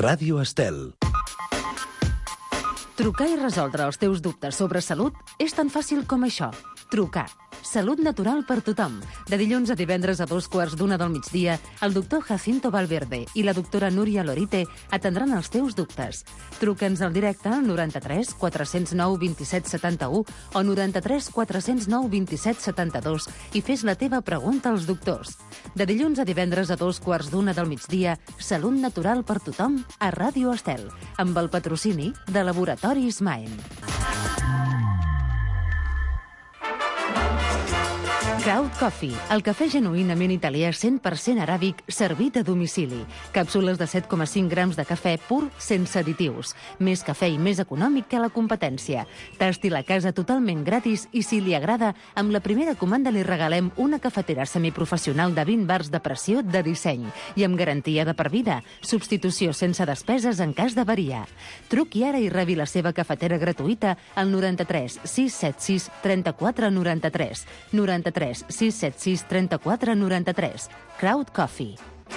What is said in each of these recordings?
Ràdio Estel. Trucar i resoldre els teus dubtes sobre salut és tan fàcil com això. Trucar. Salut natural per tothom. De dilluns a divendres a 2:15 del migdia, el doctor Jacinto Valverde i la doctora Núria Lorite atendran els teus dubtes. Truca'ns al directe al 93 409 27 71 o 93 409 27 72 i fes la teva pregunta als doctors. De dilluns a divendres a 2:15 del migdia, Salut natural per tothom a Ràdio Estel, amb el patrocini de Laboratoris Maen. Crowd Coffee, el cafè genuïnament italià 100% aràbic servit a domicili. Càpsules de 7,5 grams de cafè pur sense additius. Més cafè i més econòmic que la competència. Tasti la casa totalment gratis i si li agrada, amb la primera comanda li regalem una cafetera semiprofessional de 20 bars de pressió de disseny i amb garantia de per vida. Substitució sense despeses en cas d'avaria. Truqui ara i rebi la seva cafetera gratuïta al 93 676 34 93. 93 676 34 93. Crowd Coffee.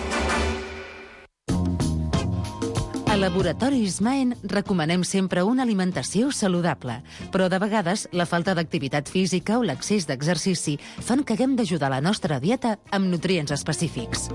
A Laboratoris Maen recomanem sempre una alimentació saludable, però de vegades la falta d'activitat física o l'excés d'exercici fan que haguem d'ajudar la nostra dieta amb nutrients específics.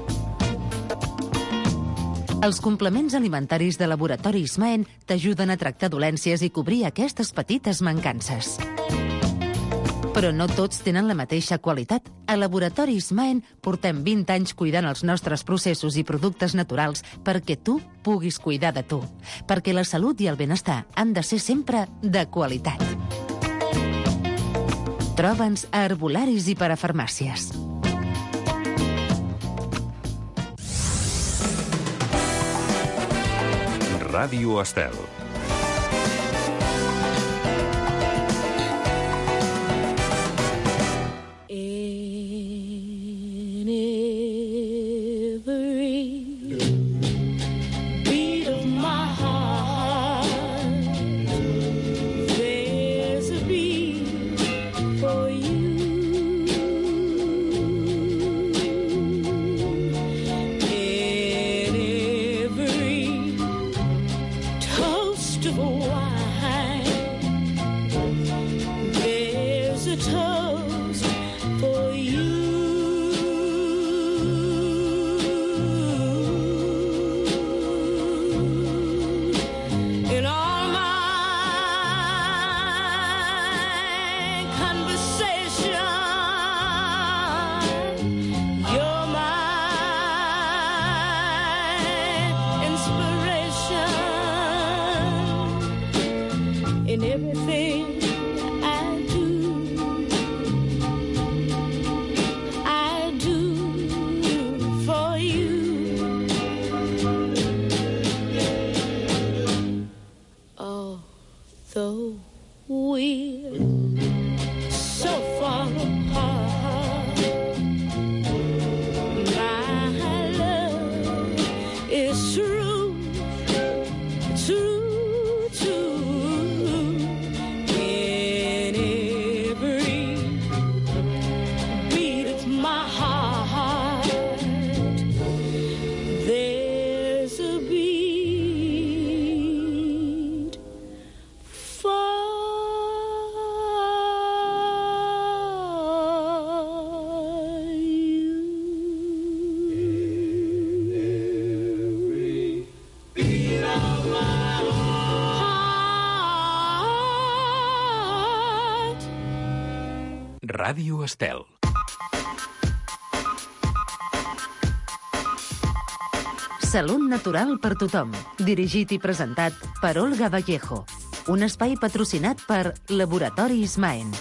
Els complements alimentaris de Laboratoris Maen t'ajuden a tractar dolències i cobrir aquestes petites mancances. Però no tots tenen la mateixa qualitat. A Laboratoris Maen portem 20 anys cuidant els nostres processos i productes naturals perquè tu puguis cuidar de tu. Perquè la salut i el benestar han de ser sempre de qualitat. Troba'ns a herbolaris i parafarmàcies. Ràdio Estel. Ràdio Estel. Salut natural per tothom. Dirigit i presentat per Olga Vallejo. Un espai patrocinat per Laboratoris Maen.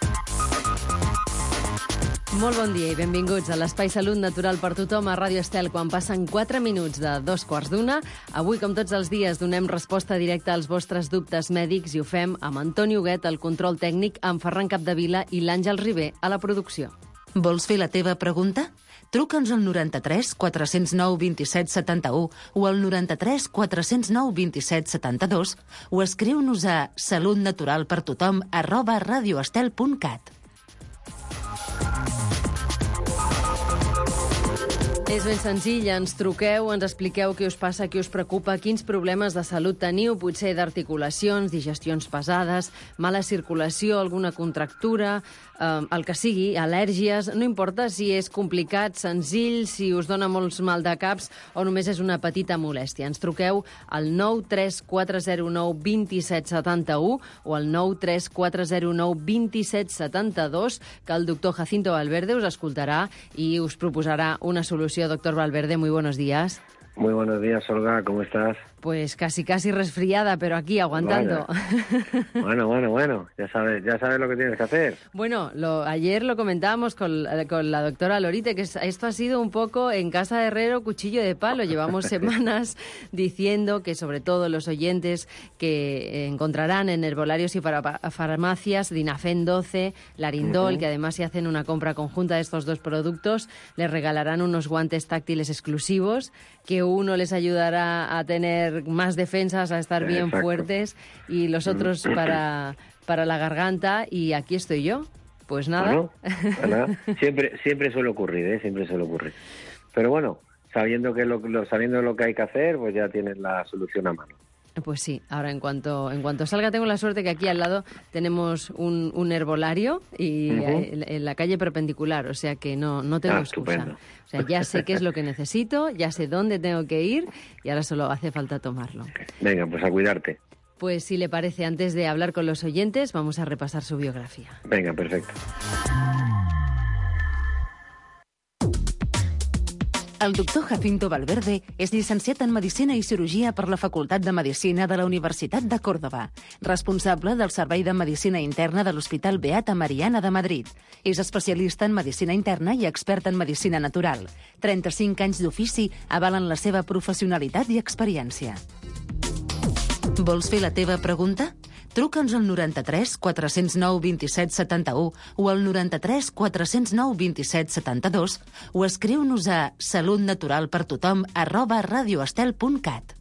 Molt bon dia i benvinguts a l'Espai Salut Natural per tothom a Ràdio Estel, quan passen 4 minuts de 2:15. Avui, com tots els dies, donem resposta directa als vostres dubtes mèdics i ho fem amb Antoni Huguet, al control tècnic, amb Ferran Capdevila i l'Àngel Ribé a la producció. Vols fer la teva pregunta? Truca'ns al 93 409 27 71 o al 93 409 27 72 o escriu-nos a salutnaturalpertothom@radioestel.cat. És ben senzill, ens truqueu, ens expliqueu què us passa, què us preocupa, quins problemes de salut teniu, potser d'articulacions, digestions pesades, mala circulació, alguna contractura, el que sigui, al·lèrgies, no importa si és complicat, senzill, si us dona molts mal de caps o només és una petita molèstia. Ens truqueu al 93409 2771 o al 93409 2772, que el doctor Jacinto Valverde us escoltarà i us proposarà una solució. Doctor Valverde, muy buenos días. Muy buenos días, Olga, ¿cómo estás? Pues casi resfriada, pero aquí aguantando. Bueno, ya sabes lo que tienes que hacer. Bueno, ayer lo comentábamos con la doctora Lorite, que esto ha sido un poco en casa de herrero, cuchillo de palo. Llevamos semanas diciendo que sobre todo los oyentes que encontrarán en herbolarios y farmacias Dinafen 12, Larindol, que además si hacen una compra conjunta de estos dos productos, les regalarán unos guantes táctiles exclusivos, que uno les ayudará a tener más defensas, a estar bien fuertes, y los otros para la garganta, y aquí estoy yo. Pues nada. Bueno, siempre suele ocurrir, siempre suele ocurrir. Pero bueno, sabiendo lo que hay que hacer, pues ya tienes la solución a mano. Pues sí, ahora en cuanto salga, tengo la suerte que aquí al lado tenemos un herbolario y en la calle perpendicular, o sea que no tengo excusa. Estupendo. O sea, ya sé qué es lo que necesito, ya sé dónde tengo que ir y ahora solo hace falta tomarlo. Venga, pues a cuidarte. Pues si le parece, antes de hablar con los oyentes, vamos a repasar su biografía. Venga, perfecto. El doctor Jacinto Valverde és llicenciat en Medicina i Cirurgia per la Facultat de Medicina de la Universitat de Còrdova, responsable del Servei de Medicina Interna de l'Hospital Beata Mariana de Madrid. És especialista en Medicina Interna i expert en Medicina Natural. 35 anys d'ofici avalen la seva professionalitat i experiència. Vols fer la teva pregunta? Truca'ns al 93 409 27 71 o al 93 409 27 72 o escriu-nos a salutnaturalpertothom@radioestel.cat.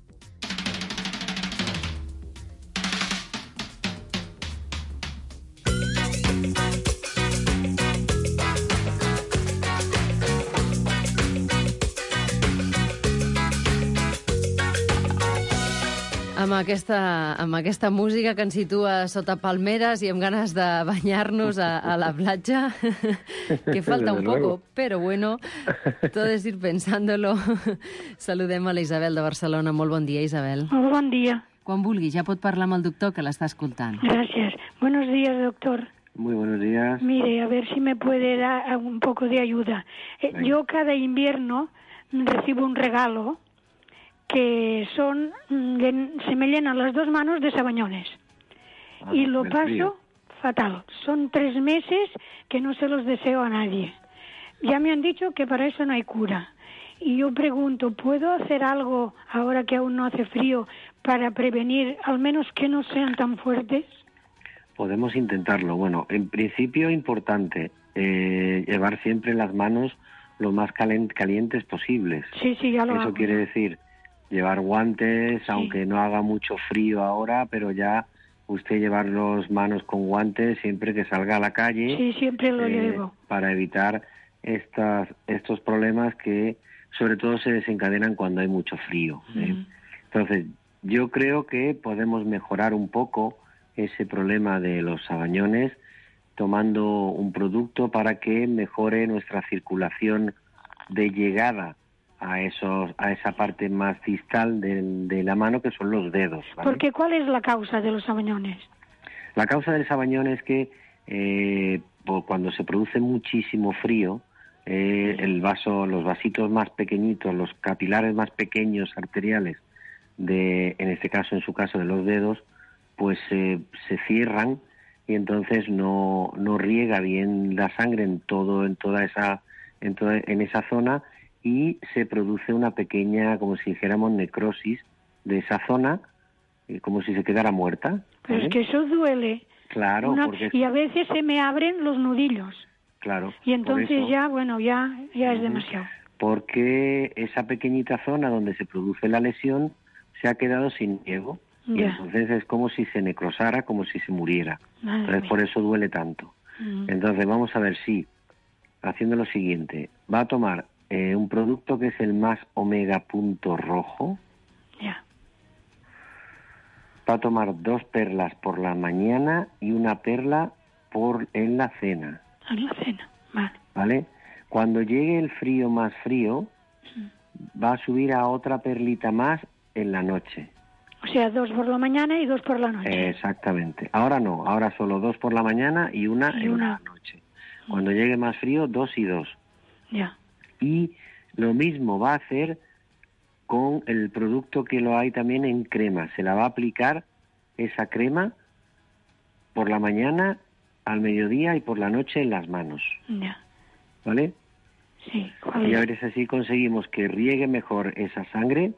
Amb aquesta música que ens situa sota palmeres i amb ganes de banyar-nos a la platja, que falta un poco, pero bueno, todo es ir pensándolo. Saludem a la Isabel de Barcelona. Molt bon dia, Isabel. Molt bon dia. Quan vulgui, ja pot parlar amb el doctor, que l'està escoltant. Gracias. Buenos días, doctor. Muy buenos días. Mire, a ver si me puede dar un poco de ayuda. Yo cada invierno recibo un regalo que son, se me llenan las dos manos de sabañones. Y lo paso fatal. Son 3 meses que no se los deseo a nadie. Ya me han dicho que para eso no hay cura. Y yo pregunto, ¿puedo hacer algo ahora que aún no hace frío para prevenir, al menos que no sean tan fuertes? Podemos intentarlo. Bueno, en principio importante, llevar siempre las manos lo más calientes posibles. Sí, ya lo hago. Eso quiere decir llevar guantes, sí, aunque no haga mucho frío ahora, pero ya usted llevar las manos con guantes siempre que salga a la calle. Sí, siempre lo llevo. Para evitar estos problemas que sobre todo se desencadenan cuando hay mucho frío. Entonces, yo creo que podemos mejorar un poco ese problema de los sabañones tomando un producto para que mejore nuestra circulación de llegada a esa parte más distal de la mano, que son los dedos, ¿vale? Porque ¿cuál es la causa de los sabañones? La causa del sabañón es que cuando se produce muchísimo frío, los vasitos más pequeñitos, los capilares más pequeños arteriales, en este caso, en su caso, de los dedos, pues se cierran y entonces no riega bien la sangre en esa zona, y se produce una pequeña, como si dijéramos, necrosis de esa zona, como si se quedara muerta, ¿vale? Pero es que eso duele. Claro, y a veces se me abren los nudillos. Claro. Y entonces ya es demasiado. Porque esa pequeñita zona donde se produce la lesión se ha quedado sin niego. Y entonces es como si se necrosara, como si se muriera. Entonces por eso duele tanto. Entonces vamos a ver si, haciendo lo siguiente, va a tomar un producto que es el Más Omega Punto Rojo. Ya. Va a tomar 2 perlas por la mañana y 1 perla en la cena. En la cena, vale. ¿Vale? Cuando llegue el frío más frío, va a subir a otra perlita más en la noche. O sea, 2 por la mañana y 2 por la noche. Exactamente. Ahora no, ahora solo 2 por la mañana y una en la noche. Cuando llegue más frío, 2 y 2. Ya. Y lo mismo va a hacer con el producto que lo hay también en crema. Se la va a aplicar esa crema por la mañana, al mediodía y por la noche en las manos. Ya. ¿Vale? Sí. Y a ver si así conseguimos que riegue mejor esa sangre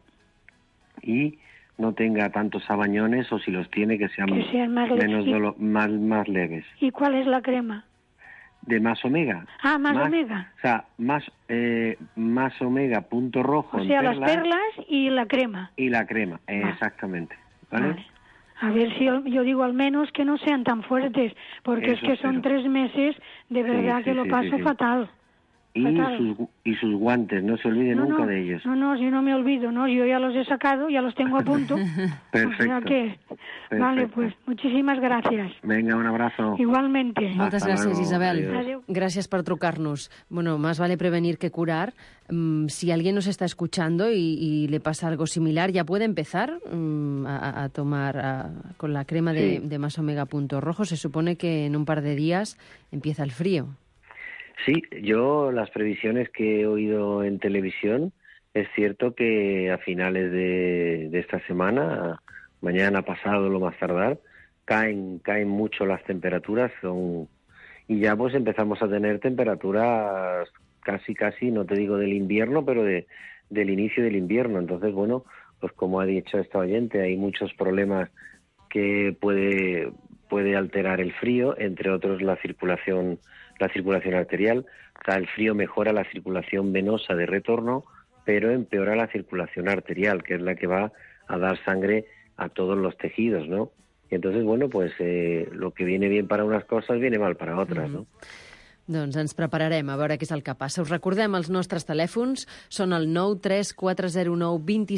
y no tenga tantos sabañones, o si los tiene, que sean más leves. ¿Y cuál es la crema? De Más Omega. Ah, Más Omega. O sea, Más Omega Punto Rojo. O sea, las perlas y la crema. Y la crema, exactamente. ¿Vale? A ver si yo digo al menos que no sean tan fuertes, porque Eso es que son 3 meses, de verdad que lo paso fatal. Y sus guantes, no se olvide nunca de ellos. No, yo no me olvido, ¿no? Yo ya los he sacado, ya los tengo a punto. Perfecto. O sea que, vale, pues muchísimas gracias. Venga, un abrazo. Igualmente. Moltes gràcies, luego. Isabel. Adiós. Gracias por trucarnos. Bueno, más vale prevenir que curar. Si alguien nos está escuchando y le pasa algo similar, ya puede empezar a tomar con la crema de Más Omega Punto Rojo. Se supone que en un par de días empieza el frío. Sí, yo las previsiones que he oído en televisión, es cierto que a finales de esta semana, mañana pasado lo más tardar, caen mucho las temperaturas y ya pues empezamos a tener temperaturas casi, no te digo del invierno, pero del inicio del invierno. Entonces, bueno, pues como ha dicho esta oyente, hay muchos problemas que puede alterar el frío, entre otros la circulación arterial. O sea, el frío mejora la circulación venosa de retorno, pero empeora la circulación arterial, que es la que va a dar sangre a todos los tejidos, ¿no? Y entonces, bueno, pues lo que viene bien para unas cosas viene mal para otras, ¿no? Doncs ens prepararem a veure què és el que passa. Us recordem els nostres telèfons, són el 93409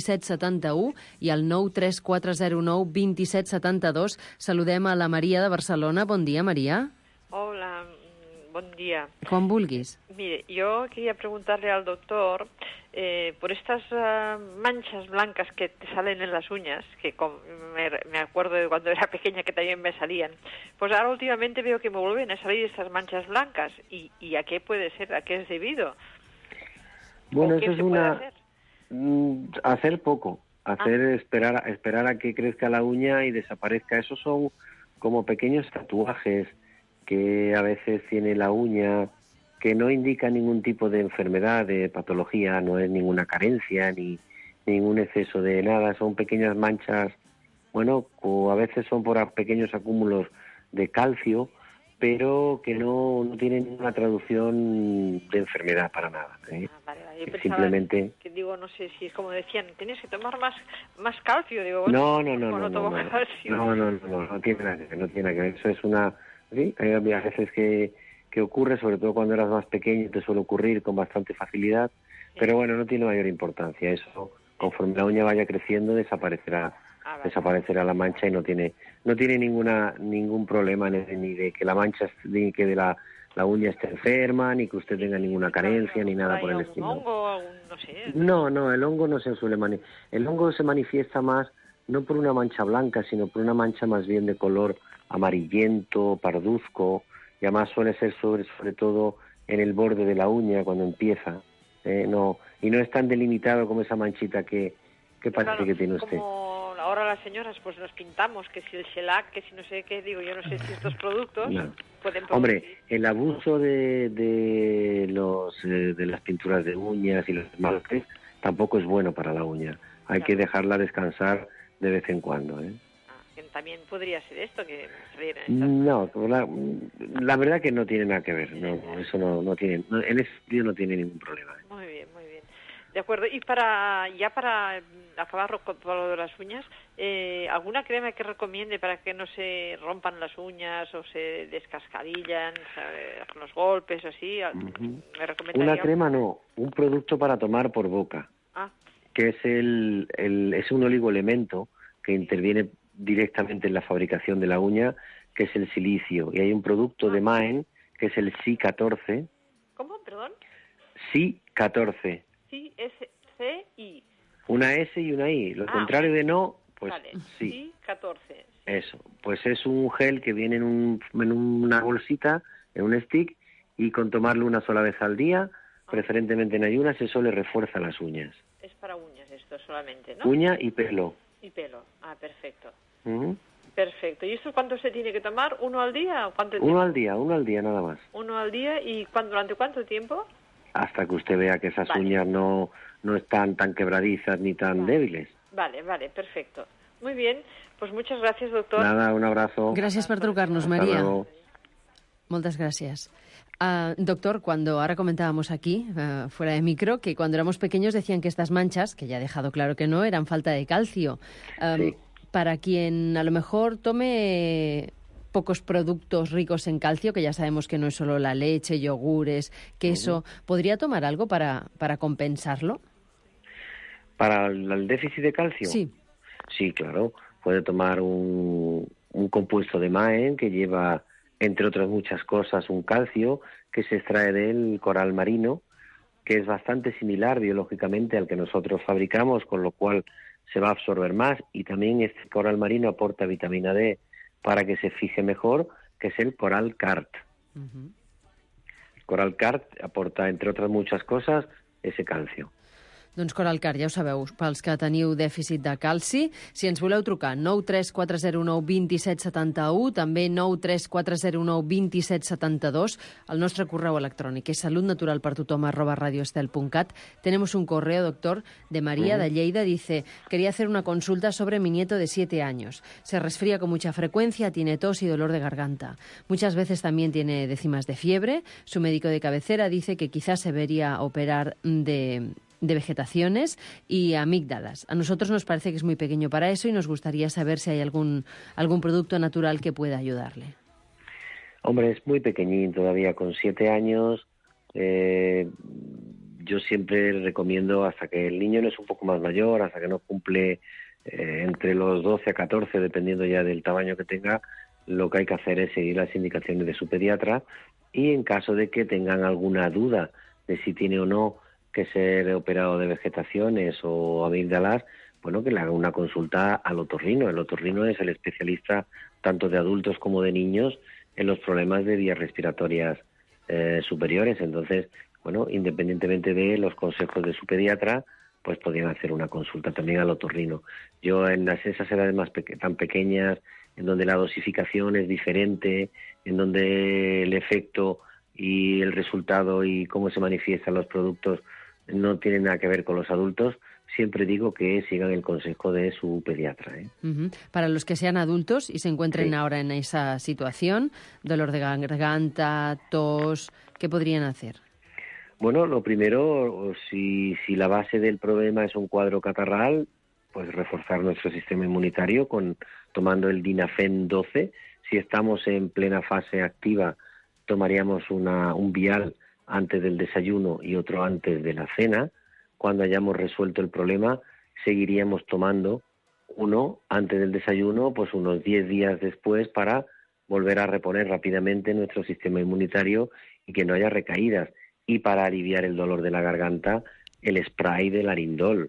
2771 i el 93409 2772. Saludem a la Maria de Barcelona. Bon dia, Maria. Hola, buen día. Quan vulguis. Mire, yo quería preguntarle al doctor por estas manchas blancas que te salen en las uñas, que me acuerdo de cuando era pequeña que también me salían. Pues ahora últimamente veo que me vuelven a salir estas manchas blancas. ¿Y a qué puede ser? ¿A qué es debido? Bueno, ¿qué eso es se puede hacer? Hacer poco. Esperar a que crezca la uña y desaparezca. Esos son como pequeños tatuajes que a veces tiene la uña, que no indica ningún tipo de enfermedad, de patología, no es ninguna carencia ni ningún exceso de nada, son pequeñas manchas, bueno, o a veces son por pequeños acúmulos de calcio, pero que no tienen ninguna traducción de enfermedad para nada. Vale. Yo pensaba simplemente que digo, no sé si es como decían, tienes que tomar más calcio, digo, bueno, no tiene nada que ver, eso es una... Sí, hay veces que ocurre, sobre todo cuando eras más pequeño, te suele ocurrir con bastante facilidad, pero bueno, no tiene mayor importancia. Eso, conforme la uña vaya creciendo, desaparecerá la mancha y no tiene ningún problema ni de que la mancha, ni que de la uña esté enferma, ni que usted tenga ninguna carencia, ni nada por el estilo. ¿Hongo? No sé. No, el hongo no se suele el hongo se manifiesta más no por una mancha blanca, sino por una mancha más bien de color amarillento, parduzco, y además suele ser sobre todo en el borde de la uña cuando empieza, y no es tan delimitado como esa manchita que parece que tiene usted. Como ahora las señoras pues nos pintamos, que si el shellac, que si no sé qué, digo, yo no sé si estos productos pueden producir. Hombre, el abuso de las pinturas de uñas y los esmaltes tampoco es bueno para la uña. Hay que dejarla descansar de vez en cuando, También podría ser esto que saliera. No, la verdad que no tiene nada que ver. No, eso no tiene, en ese sentido no tiene ningún problema. Muy bien. De acuerdo. Y para acabar con lo de las uñas, ¿alguna crema que recomiende para que no se rompan las uñas o se descascarillan con los golpes o así? ¿Me recomendaría? Una crema no, un producto para tomar por boca, que es es un oligoelemento que interviene directamente en la fabricación de la uña, que es el silicio. Y hay un producto de Maen, que es el Si-14. ¿Cómo? Perdón. Si-14. Si-S-C-I. Una S y una I. Lo contrario de no, pues vale. sí. Si-14. Eso. Pues es un gel que viene en una bolsita, en un stick, y con tomarlo una sola vez al día, preferentemente en ayunas, eso le refuerza las uñas. Es para uñas esto solamente, ¿no? Uña y pelo. Y pelo. Perfecto. Uh-huh. Perfecto. ¿Y esto cuánto se tiene que tomar? ¿Uno al día o cuánto tiempo? Uno al día nada más. Uno al día. ¿Y durante cuánto tiempo? Hasta que usted vea que esas uñas no están tan quebradizas ni tan débiles. Vale, perfecto. Muy bien, pues muchas gracias, doctor. Nada, un abrazo. Gràcies per trucar-nos, Hasta María. luego. Muchas gracias. Doctor, ahora comentábamos aquí, fuera de micro, que cuando éramos pequeños decían que estas manchas, que ya ha dejado claro que no, eran falta de calcio. Sí. Para quien a lo mejor tome pocos productos ricos en calcio, que ya sabemos que no es solo la leche, yogures, queso, ¿podría tomar algo para compensarlo? ¿Para el déficit de calcio? Sí. Sí, claro. Puede tomar un compuesto de Maen que lleva, entre otras muchas cosas, un calcio que se extrae del coral marino, que es bastante similar biológicamente al que nosotros fabricamos, con lo cual se va a absorber más, y también este coral marino aporta vitamina D para que se fije mejor, que es el coral cart. El coral cart aporta, entre otras muchas cosas, ese calcio. Doncs Coral Cart, ja ho sabeu, pels que teniu dèficit de calci, si ens voleu trucar, 934092771, també 934092772, el nostre correu electrònic és saludnaturalpertotom@radioestel.cat. Tenemos un correo, doctor, de María de Lleida, dice, quería hacer una consulta sobre mi nieto de 7 años. Se resfría con mucha frecuencia, tiene tos y dolor de garganta. Muchas veces también tiene décimas de fiebre. Su médico de cabecera dice que quizás se debería operar de vegetaciones y amígdalas. A nosotros nos parece que es muy pequeño para eso y nos gustaría saber si hay algún producto natural que pueda ayudarle. Hombre, es muy pequeñín todavía, con 7 años. Yo siempre recomiendo, hasta que el niño no es un poco más mayor, hasta que no cumple entre los 12 a 14, dependiendo ya del tamaño que tenga, lo que hay que hacer es seguir las indicaciones de su pediatra, y en caso de que tengan alguna duda de si tiene o no que ser operado de vegetaciones o amígdalas, bueno, que le haga una consulta al otorrino. El otorrino es el especialista tanto de adultos como de niños en los problemas de vías respiratorias superiores. Entonces, bueno, independientemente de los consejos de su pediatra, pues podrían hacer una consulta también al otorrino. Yo en esas edades tan pequeñas, en donde la dosificación es diferente, en donde el efecto y el resultado y cómo se manifiestan los productos no tienen nada que ver con los adultos, siempre digo que sigan el consejo de su pediatra. Para los que sean adultos y se encuentren ahora en esa situación, dolor de garganta, tos, ¿qué podrían hacer? Bueno, lo primero, si la base del problema es un cuadro catarral, pues reforzar nuestro sistema inmunitario tomando el Dinafen 12. Si estamos en plena fase activa, tomaríamos un vial antes del desayuno y otro antes de la cena. Cuando hayamos resuelto el problema, seguiríamos tomando uno antes del desayuno, pues unos 10 días después, para volver a reponer rápidamente nuestro sistema inmunitario y que no haya recaídas. Y para aliviar el dolor de la garganta, el spray del Arindol.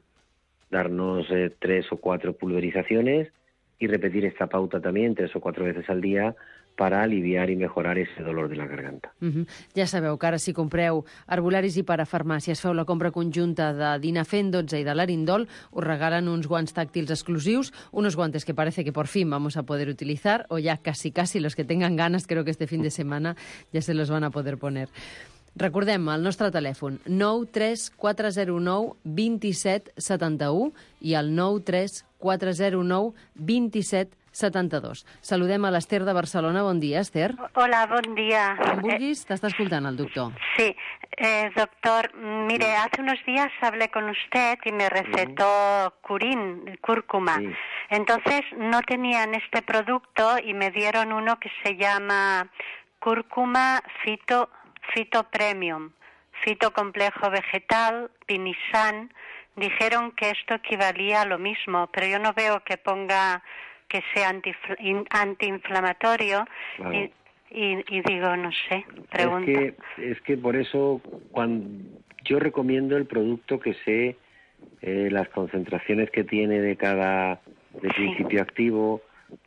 Darnos 3 o 4 pulverizaciones y repetir esta pauta también 3 o 4 veces al día para aliviar i mejorar ese dolor de la garganta. Ja sabeu que ara si compreu herbolaris i parafarmàcies, feu la compra conjunta de Dinafen 12 i de l'Arindol, us regalen uns guants tàctils exclusius, unos guantes que parece que por fin vamos a poder utilizar, o ya casi los que tengan ganas, creo que este fin de semana ya se los van a poder poner. Recordem el nostre telèfon 93409 2771 i el 93409 27 72. Saludem a l'Ester de Barcelona. Bon dia, Esther. Hola, bon día. Quan vulguis, t'està escoltant el doctor. Sí, doctor, mire, hace unos días hablé con usted y me recetó cúrcuma. Sí. Entonces no tenían este producto y me dieron uno que se llama cúrcuma Fito Premium, Fito Complejo Vegetal, Pinisan. Dijeron que esto equivalía a lo mismo, pero yo no veo que ponga que sea antiinflamatorio. Claro. Y digo, no sé, pregunto. Es que por eso cuando yo recomiendo el producto que sé las concentraciones que tiene de cada principio activo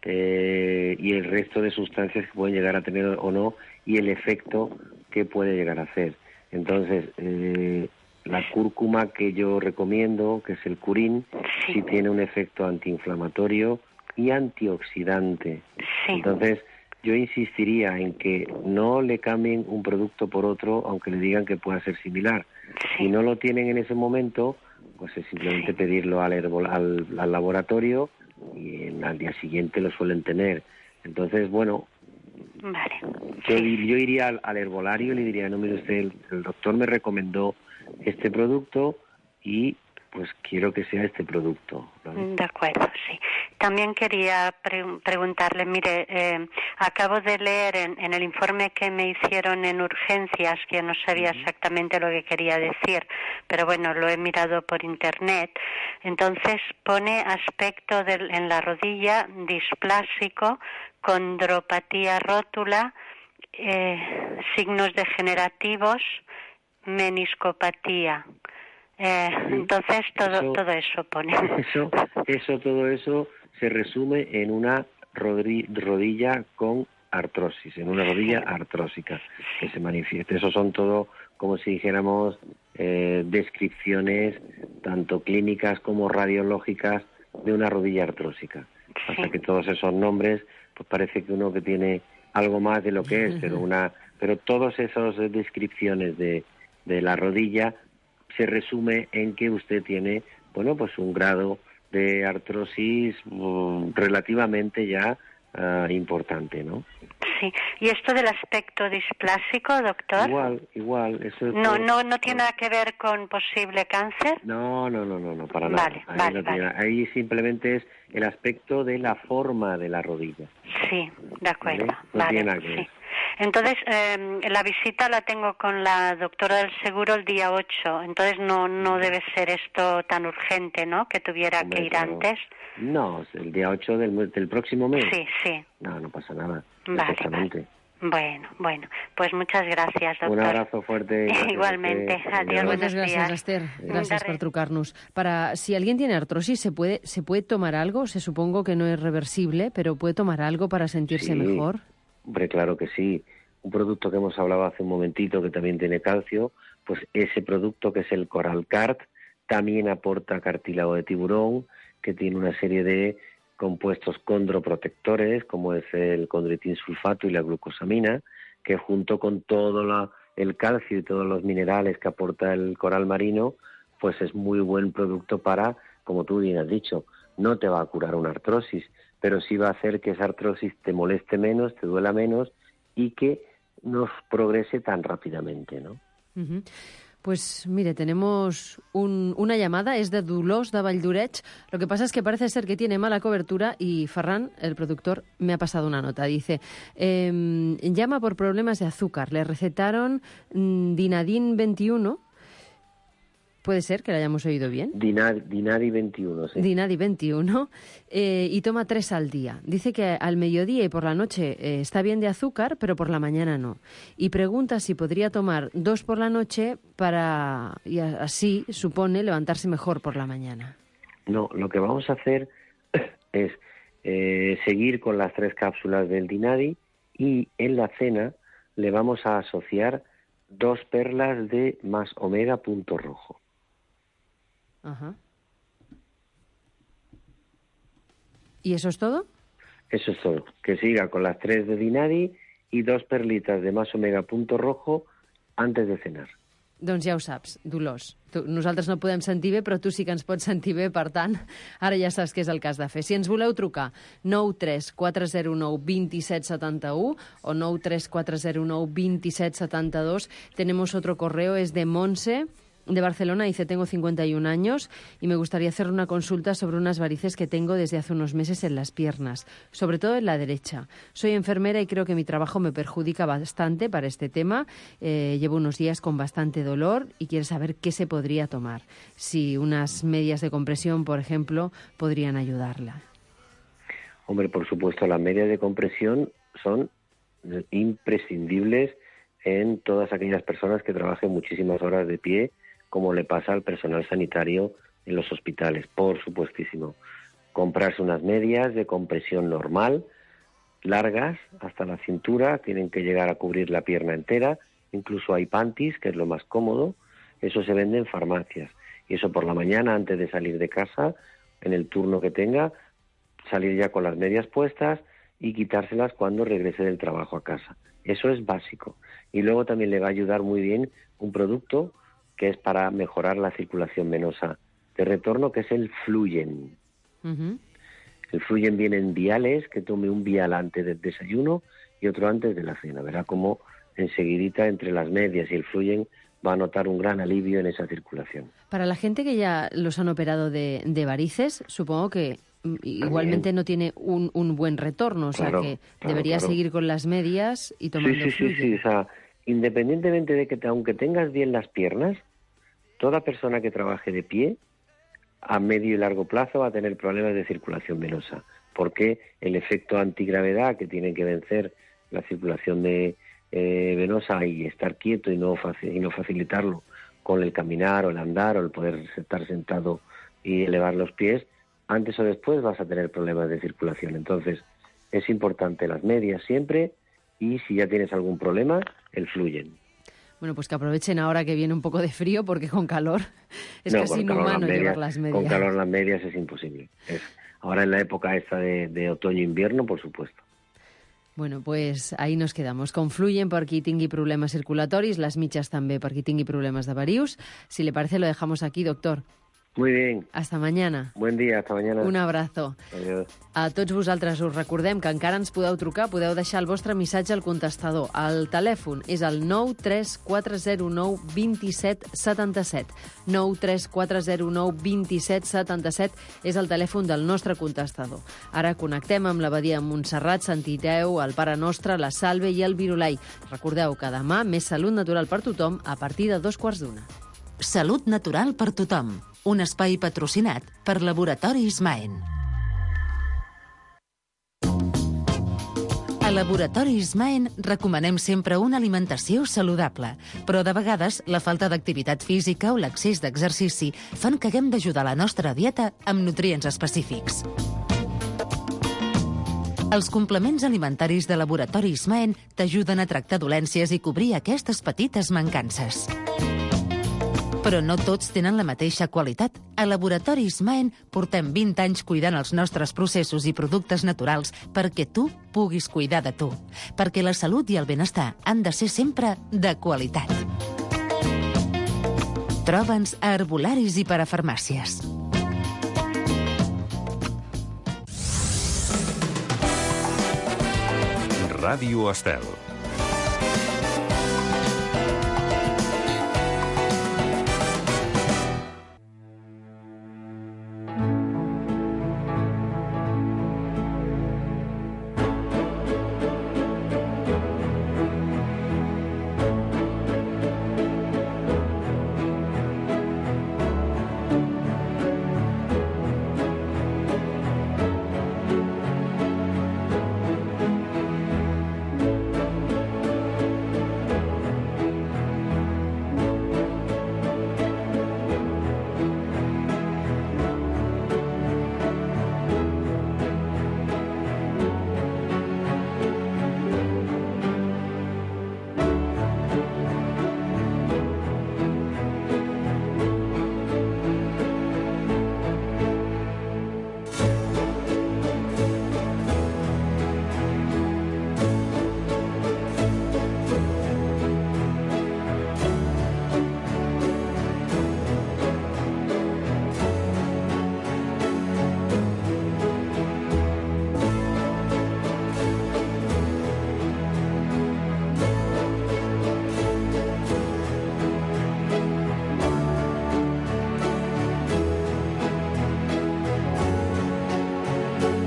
y el resto de sustancias que pueden llegar a tener o no y el efecto que puede llegar a hacer. Entonces, la cúrcuma que yo recomiendo, que es el curín, sí tiene un efecto antiinflamatorio y antioxidante. Sí. Entonces, yo insistiría en que no le cambien un producto por otro, aunque le digan que pueda ser similar. Sí. Si no lo tienen en ese momento, pues es simplemente pedirlo al laboratorio y al día siguiente lo suelen tener. Entonces, bueno, vale. Yo iría al herbolario y le diría, no, mire usted, el doctor me recomendó este producto y pues quiero que sea este producto, ¿vale? De acuerdo, sí. También quería preguntarle, mire, acabo de leer en el informe que me hicieron en urgencias, que yo no sabía exactamente lo que quería decir, pero bueno, lo he mirado por internet. Entonces pone aspecto en la rodilla displásico, condropatía rótula, signos degenerativos, meniscopatía. Entonces todo eso pone. Todo eso se resume en una rodilla con artrosis, en una rodilla artrósica que se manifiesta. Eso son todo, como si dijéramos, descripciones tanto clínicas como radiológicas de una rodilla artrósica. Hasta que todos esos nombres, pues parece que uno que tiene algo más de lo que es, pero todas esas descripciones de la rodilla se resume en que usted tiene, bueno, pues un grado de artrosis relativamente ya importante, ¿no? Sí. ¿Y esto del aspecto displásico, doctor? Igual. Eso es no tiene nada que ver con posible cáncer. No, para nada. Vale. Ahí simplemente es el aspecto de la forma de la rodilla. Sí, de acuerdo. ¿Vale? No tiene nada que ver. Entonces, la visita la tengo con la doctora del seguro el día 8, entonces no debe ser esto tan urgente, ¿no?, que tuviera que ir antes. No, el día 8 del próximo mes. Sí. No pasa nada. Vale. Bueno, pues muchas gracias, doctor. Un abrazo fuerte. Igualmente. Adiós. Muchas gracias, Esther. Gracias por trucarnos. Si alguien tiene artrosis, ¿se puede tomar algo? Supongo que no es reversible, pero ¿puede tomar algo para sentirse mejor? Hombre, claro que sí. Un producto que hemos hablado hace un momentito que también tiene calcio, pues ese producto que es el Coralcart también aporta cartílago de tiburón, que tiene una serie de compuestos condroprotectores, como es el condroitin sulfato y la glucosamina, que junto con todo el calcio y todos los minerales que aporta el coral marino, pues es muy buen producto para, como tú bien has dicho, no te va a curar una artrosis, pero sí va a hacer que esa artrosis te moleste menos, te duela menos y que no progrese tan rápidamente, ¿no? Uh-huh. Pues mire, tenemos una llamada, es de Dolors de Valldoreix. Lo que pasa es que parece ser que tiene mala cobertura y Ferran, el productor, me ha pasado una nota. Dice, llama por problemas de azúcar. Le recetaron Dinadin 21. ¿Puede ser que la hayamos oído bien? Dinadi 21, sí. Dinadi 21, y toma 3 al día. Dice que al mediodía y por la noche está bien de azúcar, pero por la mañana no. Y pregunta si podría tomar 2 por la noche y así, supone, levantarse mejor por la mañana. No, lo que vamos a hacer es seguir con las 3 cápsulas del Dinadi y en la cena le vamos a asociar 2 perlas de más omega punto rojo. Ajá. ¿Y eso es todo? Eso es todo. Que siga con las 3 de Dinadi y 2 perlitas de más omega punto rojo antes de cenar. Doncs ja ho saps, Dolors. Nosaltres no podem sentir bé, però tu sí que ens pots sentir bé, per tant, ara ja saps què és el que has de fer. Si ens voleu trucar, 93409 2771 o 93409 2772. Tenemos otro correo, es de Monse, de Barcelona, dice: tengo 51 años y me gustaría hacer una consulta sobre unas varices que tengo desde hace unos meses en las piernas, sobre todo en la derecha. Soy enfermera y creo que mi trabajo me perjudica bastante para este tema. Llevo unos días con bastante dolor y quiero saber qué se podría tomar. Si unas medias de compresión, por ejemplo, podrían ayudarla. Hombre, por supuesto, las medias de compresión son imprescindibles en todas aquellas personas que trabajen muchísimas horas de pie, como le pasa al personal sanitario en los hospitales, por supuestísimo. Comprarse unas medias de compresión normal, largas, hasta la cintura, tienen que llegar a cubrir la pierna entera, incluso hay panties, que es lo más cómodo, eso se vende en farmacias. Y eso por la mañana, antes de salir de casa, en el turno que tenga, salir ya con las medias puestas y quitárselas cuando regrese del trabajo a casa. Eso es básico. Y luego también le va a ayudar muy bien un producto que es para mejorar la circulación venosa de retorno, que es el Fluyen. Uh-huh. El Fluyen viene en viales, que tome un vial antes del desayuno y otro antes de la cena. Verá cómo enseguidita entre las medias y el Fluyen va a notar un gran alivio en esa circulación. Para la gente que ya los han operado de varices, supongo que igualmente no tiene un buen retorno, o sea que debería seguir con las medias y tomando Fluyen. Sí, o sea, independientemente de que aunque tengas bien las piernas, toda persona que trabaje de pie a medio y largo plazo va a tener problemas de circulación venosa, porque el efecto antigravedad que tiene que vencer la circulación venosa y estar quieto y no facilitarlo con el caminar o el andar o el poder estar sentado y elevar los pies, antes o después vas a tener problemas de circulación. Entonces, es importante las medias siempre y si ya tienes algún problema, el Fluyen. Bueno, pues que aprovechen ahora que viene un poco de frío, porque con calor es casi inhumano llevar las medias. Con calor las medias es imposible. Ahora en la época esta de otoño-invierno, por supuesto. Bueno, pues ahí nos quedamos. Con Fluyen per qui tingui problemes circulatoris, les mitges també per qui tingui problemes de varius. Si le parece, lo dejamos aquí, doctor. Muy bien. Hasta mañana. Buen día, hasta mañana. Un abrazo. Adiós. A tots vosaltres us recordem que encara ens podeu trucar, podeu deixar el vostre missatge al contestador. El telèfon és el 93409 2777. 93409 2777 és el telèfon del nostre contestador. Ara connectem amb l'abadia de Montserrat, sentireu el Pare Nostre, la Salve i el Virulai. Recordeu que demà més salut natural per tothom a partir de 2:15. Salut natural per tothom. Un espai patrocinat per Laboratoris Maen. A Laboratoris Maen recomanem sempre una alimentació saludable, però de vegades la falta d'activitat física o l'excés d'exercici fan que haguem d'ajudar la nostra dieta amb nutrients específics. Els complements alimentaris de Laboratoris Maen t'ajuden a tractar dolències i cobrir aquestes petites mancances. Però no tots tenen la mateixa qualitat. A Laboratoris Maen portem 20 anys cuidant els nostres processos i productes naturals perquè tu puguis cuidar de tu. Perquè la salut i el benestar han de ser sempre de qualitat. Troba'ns a herbolaris i parafarmàcies. Ràdio Estel. Thank you.